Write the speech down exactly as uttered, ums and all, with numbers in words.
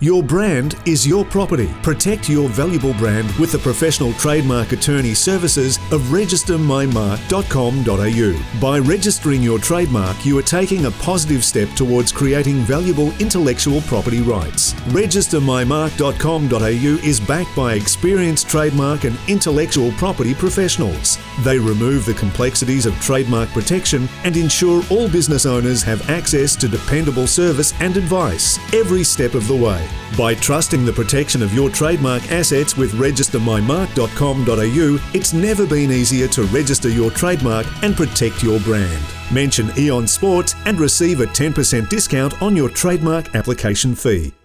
Your brand is your property. Protect your valuable brand with the professional trademark attorney services of register my mark dot com dot a u. By registering your trademark, you are taking a positive step towards creating valuable intellectual property rights. register my mark dot com dot a u is backed by experienced trademark and intellectual property professionals. They remove the complexities of trademark protection and ensure all business owners have access to dependable service and advice every step of the way. By trusting the protection of your trademark assets with register my mark dot com dot a u, it's never been easier to register your trademark and protect your brand. Mention Eon Sports and receive a ten percent discount on your trademark application fee.